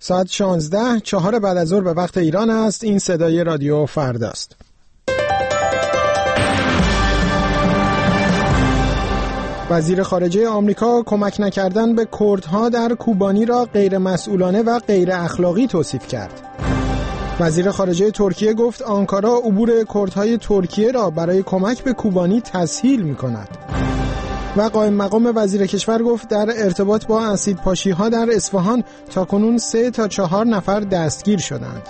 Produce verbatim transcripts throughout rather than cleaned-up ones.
ساعت شانزده چهار بعد از ظهر به وقت ایران است. این صدای رادیو فرداست. وزیر خارجه آمریکا کمک نکردن به کردها در کوبانی را غیر مسئولانه و غیر اخلاقی توصیف کرد. وزیر خارجه ترکیه گفت آنکارا عبور کردهای ترکیه را برای کمک به کوبانی تسهیل می‌کند. و قائم مقام وزیر کشور گفت در ارتباط با اسیدپاشی‌ها در اصفهان تاکنون سه تا چهار نفر دستگیر شدند.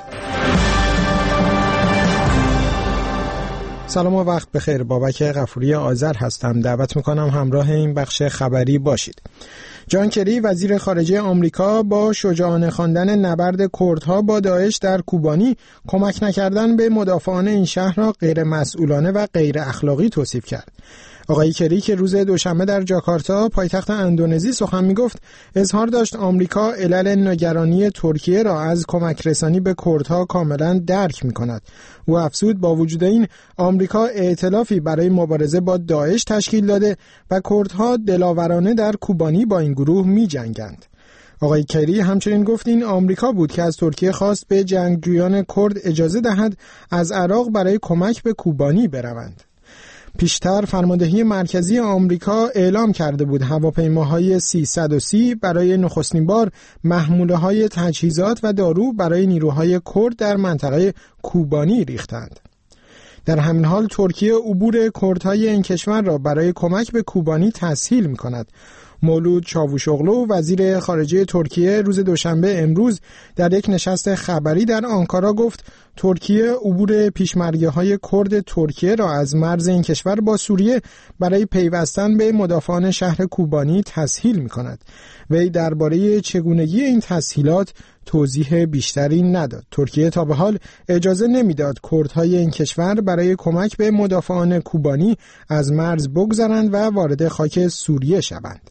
سلام و وقت بخیر. بابک غفوری آذر هستم. دعوت میکنم همراه این بخش خبری باشید. جان کری وزیر خارجه آمریکا با شجاعانه خواندن نبرد کردها با داعش در کوبانی کمک نکردن به مدافعان این شهر را غیر مسئولانه و غیر اخلاقی توصیف کرد. آقای کری که روز دوشنبه در جاکارتا پایتخت اندونزی سخن میگفت اظهار داشت آمریکا علل نگرانی ترکیه را از کمک رسانی به کردها کاملا درک میکند. او افزود با وجود این آمریکا ائتلافی برای مبارزه با داعش تشکیل داده و کردها دلاورانه در کوبانی با این گروه میجنگند. آقای کری همچنین گفت این آمریکا بود که از ترکیه خواست به جنگجویان کرد اجازه دهد از عراق برای کمک به کوبانی بروند. پیشتر فرماندهی مرکزی آمریکا اعلام کرده بود هواپیماهای سیصد و سی برای نخستین بار محموله‌های تجهیزات و دارو برای نیروهای کرد در منطقه کوبانی ریختند. در همین حال ترکیه عبور کردهای این کشور را برای کمک به کوبانی تسهیل می‌کند. مولود چاوشوغلو وزیر خارجه ترکیه روز دوشنبه امروز در یک نشست خبری در آنکارا گفت ترکیه عبور پیشمرگه‌های کرد ترکیه را از مرز این کشور با سوریه برای پیوستن به مدافعان شهر کوبانی تسهیل می‌کند. وی درباره چگونگی این تسهیلات توضیح بیشتری نداد. ترکیه تا به حال اجازه نمیداد کردهای این کشور برای کمک به مدافعان کوبانی از مرز بگذرند و وارد خاک سوریه شوند.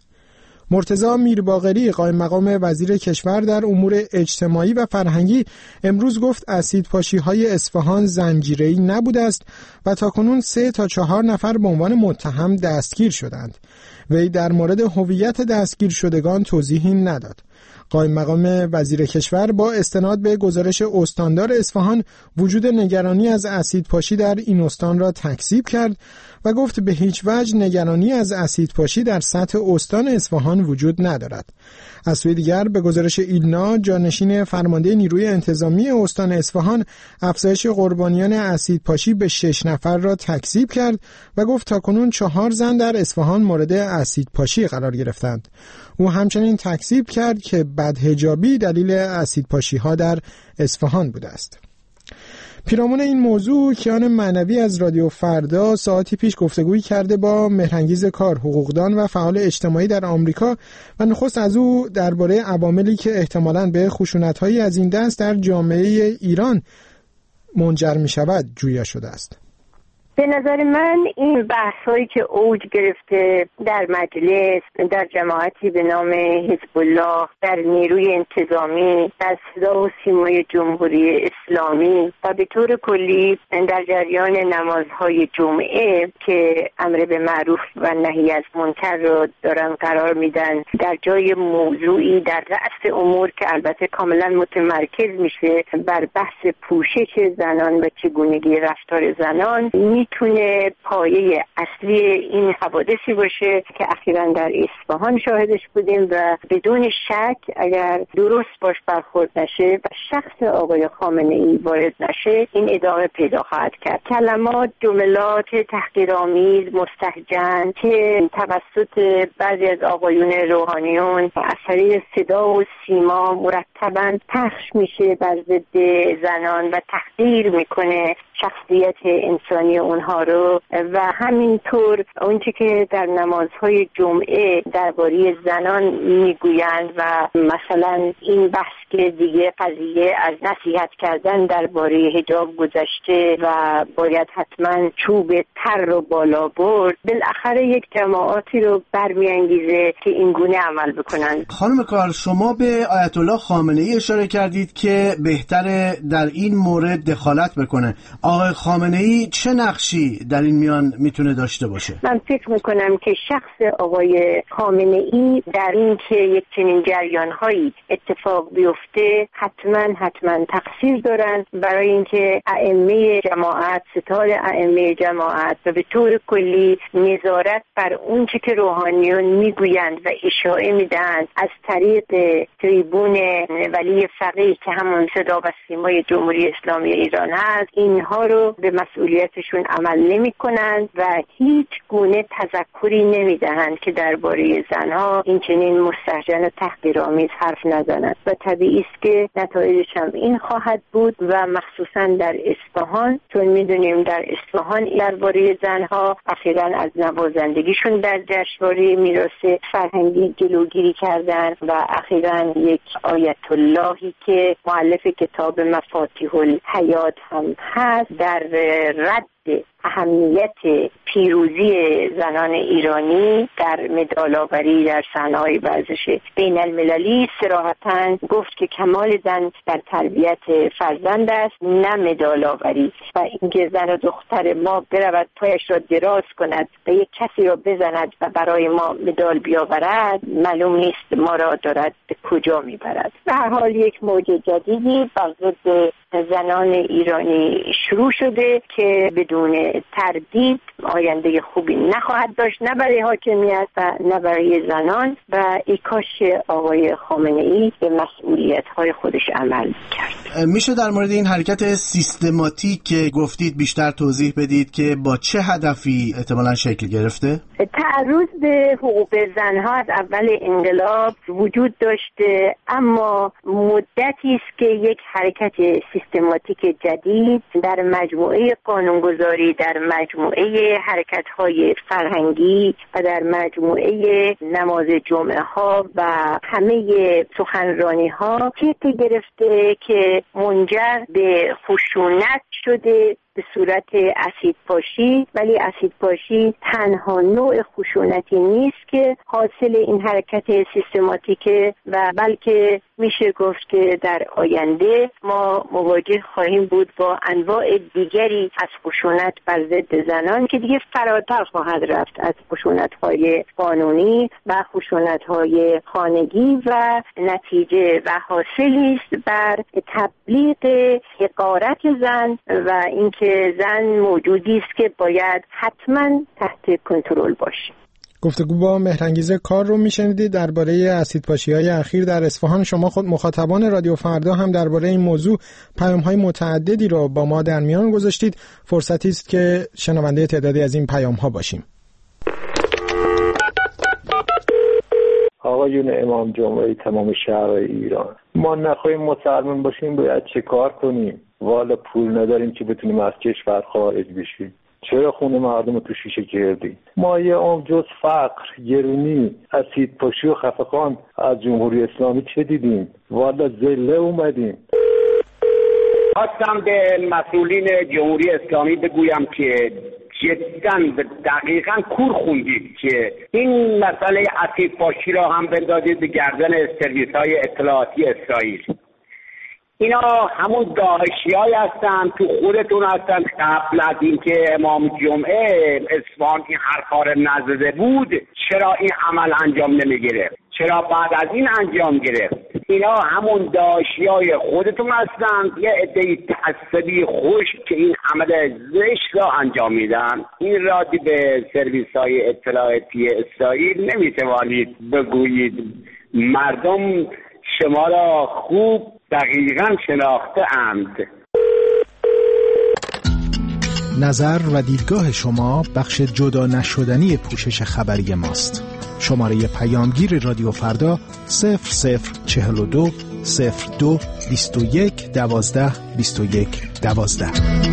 مرتضی میرباقری قائم مقام وزیر کشور در امور اجتماعی و فرهنگی امروز گفت اسیدپاشی‌های اصفهان زنجیره‌ای نبوده است و تاکنون سه تا چهار نفر به عنوان متهم دستگیر شدند. وی در مورد هویت دستگیر شدگان توضیحی نداد. قائم مقام وزیر کشور با استناد به گزارش استاندار اصفهان وجود نگرانی از اسیدپاشی در این استان را تکذیب کرد و گفت به هیچ وجه نگرانی از اسیدپاشی در سطح استان اصفهان وجود ندارد. از سوی دیگر به گزارش ایلنا جانشین فرمانده نیروی انتظامی استان اصفهان افزایش قربانیان اسیدپاشی به شش نفر را تکذیب کرد و گفت تاکنون چهار زن در اصفهان مورد اسیدپاشی قرار گرفتند. او همچنین تکذیب کرد که بدحجابی دلیل اسیدپاشی ها در اصفهان بوده است. پیرامون این موضوع کیان معنوی از رادیو فردا ساعتی پیش گفتگویی کرده با مهرانگیز کار، حقوقدان و فعال اجتماعی در آمریکا و نخست از او درباره عواملی که احتمالاً به خشونت‌هایی از این دست در جامعه ایران منجر می‌شود جویا شده است. به نظر من این بحث‌هایی که اوج گرفته در مجلس، در جماعتی به نام حزب الله، در نیروی انتظامی، در صدا و سیمای جمهوری اسلامی و به طور کلی در جریان نمازهای جمعه که امر به معروف و نهی از منکر را دارن قرار میدن در جای موضوعی در رأس امور که البته کاملا متمرکز میشه بر بحث پوشش زنان و چگونگی رفتار زنان، میتونه پایه اصلی این حوادثی باشه که اخیراً در اصفهان شاهدش بودیم و بدون شک اگر درست باش برخورد نشه و شخص آقای خامنه ای وارد نشه این ادامه پیدا خواهد کرد. کلمات، جملات تحقیرآمیز، مستهجن که توسط بعضی از آقایون روحانیون از طریق صدا و سیما مرتباً پخش میشه بر ضد زنان و تحقیر میکنه شخصیت انسانی اونها رو و همینطور اونچه که در نمازهای جمعه درباره زنان میگویند و مثلا این بحث که دیگه قضیه از نصیحت کردن درباره حجاب گذشته و باید حتما چوب تر رو بالا برد، بالاخره یک جماعاتی رو برمیانگیزه که این گونه عمل بکنن. خانم کار، شما به آیت الله خامنه ای اشاره کردید که بهتره در این مورد دخالت بکنه. آقای خامنه‌ای چه نقشی در این میان میتونه داشته باشه؟ من فکر میکنم که شخص آقای خامنه‌ای در این که یک چنین جریان‌هایی اتفاق بیفته حتما حتما تقصیر دارن، برای اینکه ائمه جماعت، ستاد ائمه جماعت و به طور کلی نظارت بر اون چه که روحانیون میگویند و اشاعه میدهند از طریق تریبون ولی فقیه که همون صدا و سیمای جمهوری اسلامی ایران هست، اینها رو به مسئولیتشون عمل نمی کنند و هیچ گونه تذکری نمی دهند که درباره زنها این چنین مستهجن و تحقیرآمیز حرف نزنند و طبیعی است که نتایجش هم این خواهد بود و مخصوصا در اصفهان، چون میدونیم در اصفهان درباره زنها اخیراً از نوازندگیشون در جشنواره میراث فرهنگی جلوگیری کردند و اخیراً یک آیت اللهی که مؤلف کتاب مفاتیح الحیات هم هست در رد اهمیت پیروزی زنان ایرانی در مدال‌آوری در صحنه‌های ورزش بین المللی صراحتاً گفت که کمال زن در تربیت فرزند است نه مدال‌آوری، و اینکه زن و دختر ما برود پایش را دراز کند و یک کسی را بزند و برای ما مدال بیاورد معلوم نیست ما را دارد به کجا میبرد. به هر حال یک موج جدیدی بر ضد زنان ایرانی شروع شده که بدون تردید آینده خوبی نخواهد داشت، نه برای حاکمیت و نه برای زنان، و ای کاش آقای خامنه‌ای به مسئولیت‌های خودش عمل کرد. میشه در مورد این حرکت سیستماتیک که گفتید بیشتر توضیح بدید که با چه هدفی احتمالاً شکل گرفته؟ تعرض به حقوق زنها از اول انقلاب وجود داشته، اما مدتی است که یک حرکت سیستماتیک جدید در مجموعه قانونگذاری، در مجموعه حرکت‌های فرهنگی و در مجموعه نماز جمعه ها و همه سخنرانی ها شکل گرفته که منجر به خشونت شده به صورت اسیدپاشی، ولی اسیدپاشی تنها نوع خشونتی نیست که حاصل این حرکت سیستماتیکه، و بلکه میشه گفت که در آینده ما مواجه خواهیم بود با انواع دیگری از خشونت بر ضد زنان که دیگه فراتر خواهد رفت از خشونت‌های قانونی و خشونت‌های خانگی و نتیجه و حاصلی است بر تبلیغ حقارت زن و اینکه زن موجودی است که باید حتما تحت کنترل باشه. گفتگو با مهرانگیز کار رو میشنیدید درباره اسیدپاشی‌های اخیر در اصفهان. شما خود مخاطبان رادیو فردا هم درباره این موضوع پیام‌های متعددی رو با ما در میان گذاشتید. فرصتی است که شنونده تعدادی از این پیام‌ها باشیم. آقایون امام جمعه تمام شهرهای ایران، ما نخواهیم مسلمان باشیم باید چه کار کنیم؟ والا پول نداریم که بتونیم از کشور خارج بشیم. چرا خونه مردم تو شیشه کردیم؟ ما یه عمر جز فقر، گرونی، اسیدپاشی و خفقان از جمهوری اسلامی چه دیدیم؟ والا ذله اومدیم. خواستم به مسئولین جمهوری اسلامی بگویم که جداً دقیقاً کور خوندید که این مسئله اسیدپاشی را هم بندازید به گردن سرویس‌های اطلاعاتی اسرائیل. اینا همون داعشی‌هایی هستن، تو خودتون هستن. قبل از اینکه امام جمعه اصفهان این حرفا رو نزده بود چرا این عمل انجام نمیگرفت؟ چرا بعد از این انجام گرفت؟ اینا همون داعشی‌های خودتون هستن، یه عده‌ای تعصبی خوش که این عمل زشت را انجام میدن. این را به سرویس‌های اطلاعاتی اسرائیل نمیتوانید بگویید. مردم شما را خوب دقیقاً شناخته اند. نظر و دیدگاه شما بخش جدا نشدنی پوشش خبری ماست. شماره پیامگیر رادیو فردا صفر صفر چهل و دو صفر دو بیست و یک دوازده بیست و یک دوازده.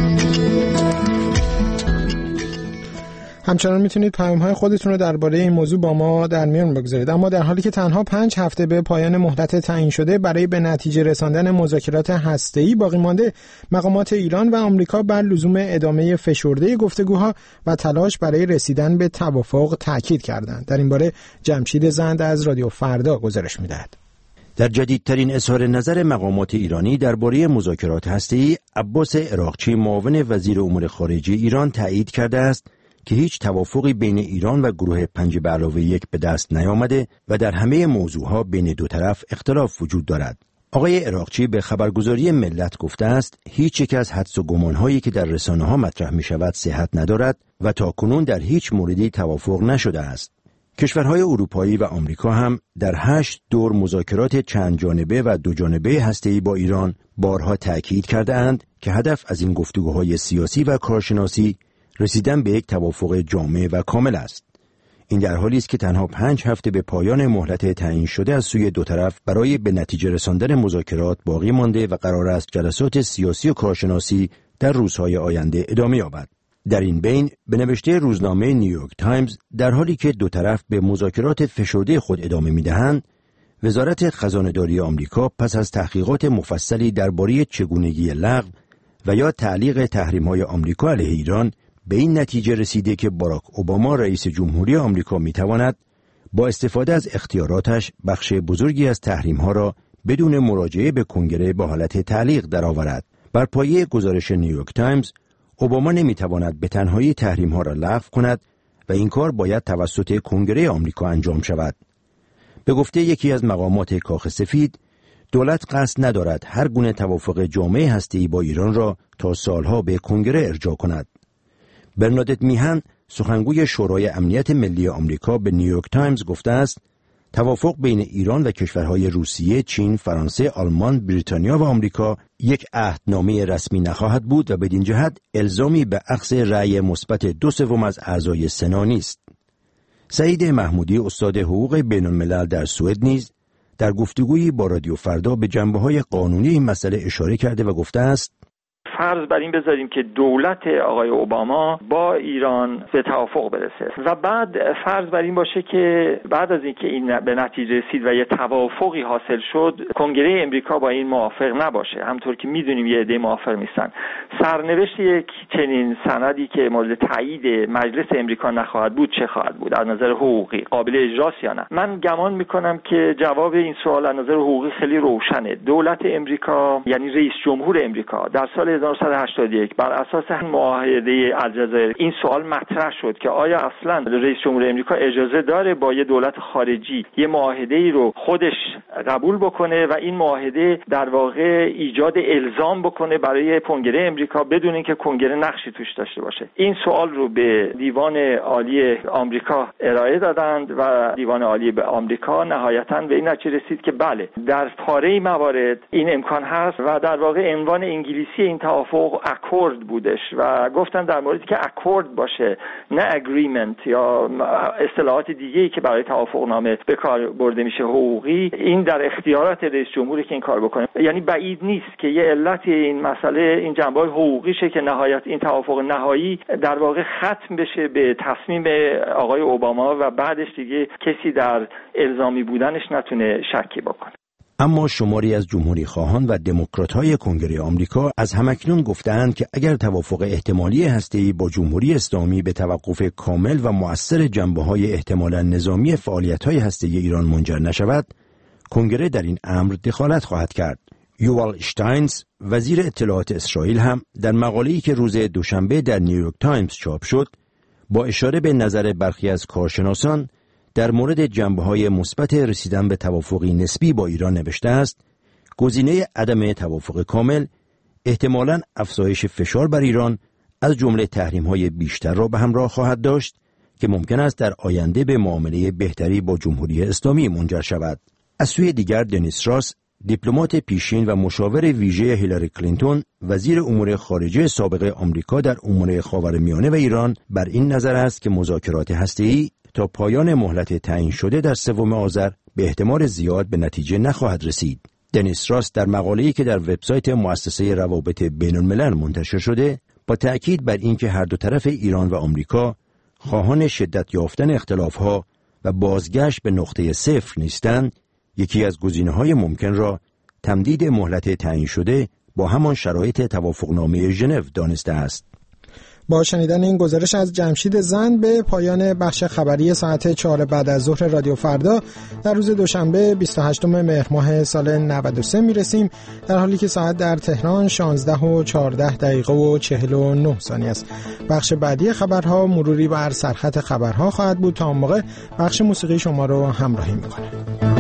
همچنان میتونید پیام‌های خودتون رو درباره این موضوع با ما در میان بگذارید. اما در حالی که تنها پنج هفته به پایان مهلت تعیین شده برای به نتیجه رساندن مذاکرات هسته‌ای باقی مانده، مقامات ایران و آمریکا بر لزوم ادامه فشرده گفتگوها و تلاش برای رسیدن به توافق تاکید کردند. در این باره جمشید زند از رادیو فردا گزارش می‌دهد. در جدیدترین اظهار نظر مقامات ایرانی درباره مذاکرات هسته‌ای، عباس عراقچی معاون وزیر امور خارجه ایران تایید کرده است که هیچ توافقی بین ایران و گروه پنج به علاوه یک به دست نیامده و در همه موضوعها بین دو طرف اختلاف وجود دارد. آقای عراقچی به خبرگزاری ملت گفته است هیچ یک از حدس و گمان‌هایی که در رسانه‌ها مطرح می‌شود صحت ندارد و تاکنون در هیچ موردی توافق نشده است. کشورهای اروپایی و آمریکا هم در هشت دور مذاکرات چند جانبه و دو جانبه هسته‌ای با ایران بارها تأکید کرده اند که هدف از این گفتگوهای سیاسی و کارشناسی رسیدن به یک توافق جامع و کامل است. این در حالی است که تنها پنج هفته به پایان مهلت تعیین شده از سوی دو طرف برای به نتیجه رساندن مذاکرات باقی مانده و قرار است جلسات سیاسی و کارشناسی در روزهای آینده ادامه یابد. در این بین به نوشته روزنامه نیویورک تایمز، در حالی که دو طرف به مذاکرات فشرده خود ادامه می‌دهند، وزارت خزانه‌داری آمریکا پس از تحقیقات مفصلی درباره چگونگی لغو و یا تعلیق تحریم‌های آمریکا علیه ایران به این نتیجه رسیده که باراک اوباما رئیس جمهوری آمریکا می‌تواند با استفاده از اختیاراتش بخش بزرگی از تحریم‌ها را بدون مراجعه به کنگره به حالت تعلیق درآورد. بر پایه گزارش نیویورک تایمز، اوباما نمی‌تواند به تنهایی تحریم‌ها را لغو کند و این کار باید توسط کنگره آمریکا انجام شود. به گفته یکی از مقامات کاخ سفید، دولت قصد ندارد هر گونه توافق جامع هسته‌ای با ایران را تا سالها به کنگره ارجاع کند. برنادت میهن، سخنگوی شورای امنیت ملی آمریکا، به نیویورک تایمز گفته است توافق بین ایران و کشورهای روسیه، چین، فرانسه، آلمان، بریتانیا و آمریکا یک عهدنامه رسمی نخواهد بود و بدین جهت الزامی به اخذ رأی مثبت دو سوم از اعضای سنا نیست. سعید محمودی، استاد حقوق بین الملل در سوئد، نیز در گفتگویی با رادیو فردا به جنبه‌های قانونی این مسئله اشاره کرده و گفته است فرض بر این بذاریم که دولت آقای اوباما با ایران به توافق برسه و بعد فرض بر این باشه که بعد از اینکه این به نتیجه رسید و یه توافقی حاصل شد، کنگره امریکا با این موافق نباشه، همطور که میدونیم یه عده موافق نیستن. سرنوشت یک چنین سندی که مورد تایید مجلس امریکا نخواهد بود چه خواهد بود از نظر حقوقی؟ قابل اجراست یا نه؟ من گمان میکنم که جواب این سوال از نظر حقوقی خیلی روشنه. دولت امریکا، یعنی رئیس جمهور امریکا، در سال هزار و نهصد و هشتاد و یک بر اساس معاهده الجزایر این سوال مطرح شد که آیا اصلا رئیس جمهور امریکا اجازه داره با یه دولت خارجی یه معاهده‌ای رو خودش قبول بکنه و این معاهده در واقع ایجاد الزام بکنه برای کنگره امریکا بدون اینکه کنگره نقشی توش داشته باشه. این سوال رو به دیوان عالی آمریکا ارائه دادند و دیوان عالی به آمریکا نهایتاً به این نتیجه رسید که بله، در پاره موارد این امکان هست و در واقع عنوان انگلیسی این توافق اکورد بودش و گفتن در موردی که اکورد باشه نه اگریمنت یا اصطلاحات دیگه‌ای که برای توافق نامه به کار برده میشه حقوقی، این در اختیارات رئیس جمهوری که این کار بکنه. یعنی بعید نیست که یه علت این مسئله این جنبه‌های حقوقیشه که نهایت این توافق نهایی در واقع ختم بشه به تصمیم آقای اوباما و بعدش دیگه کسی در الزامی بودنش نتونه شکی بکنه. اما شماری از جمهوری خواهان و دموکرات‌های کنگره آمریکا از همکنون گفتند که اگر توافق احتمالی هسته‌ای با جمهوری اسلامی به توقف کامل و مؤثر جنبه‌های احتمالاً نظامی فعالیت‌های هسته‌ای ایران منجر نشود، کنگره در این امر دخالت خواهد کرد. یووال اشتاینز، وزیر اطلاعات اسرائیل، هم در مقاله‌ای که روز دوشنبه در نیویورک تایمز چاپ شد، با اشاره به نظر برخی از کارشناسان در مورد جنبه‌های مثبت رسیدن به توافقی نسبی با ایران نوشته است: گزینه عدم توافق کامل احتمالاً افزایش فشار بر ایران از جمله تحریم‌های بیشتر را به همراه خواهد داشت که ممکن است در آینده به معامله بهتری با جمهوری اسلامی منجر شود. از سوی دیگر دنیس راس، دیپلمات پیشین و مشاور ویژه هیلاری کلینتون، وزیر امور خارجه سابق آمریکا در امور خاورمیانه و ایران، بر این نظر است که مذاکرات هسته‌ای تا پایان مهلت تعیین شده در سوم آذر به احتمال زیاد به نتیجه نخواهد رسید. دنیس راس در مقاله‌ای که در وبسایت مؤسسه روابط بین‌الملل منتشر شده، با تأکید بر اینکه هر دو طرف ایران و آمریکا خواهان شدت یافتن اختلاف‌ها و بازگشت به نقطه صفر نیستند، یکی از گزینه‌های ممکن را تمدید مهلت تعیین شده با همان شرایط توافقنامه ژنو دانسته است. با شنیدن این گزارش از جمشید زند به پایان بخش خبری ساعت چهار بعد از ظهر رادیو فردا در روز دوشنبه بیست و هشتم مهر ماه سال نود و سه میرسیم، در حالی که ساعت در تهران شانزده و چهارده دقیقه و چهل و نه ثانیه است. بخش بعدی خبرها مروری بر سرخط خبرها خواهد بود. تا اون موقع بخش موسیقی شما رو همراهی میکنه.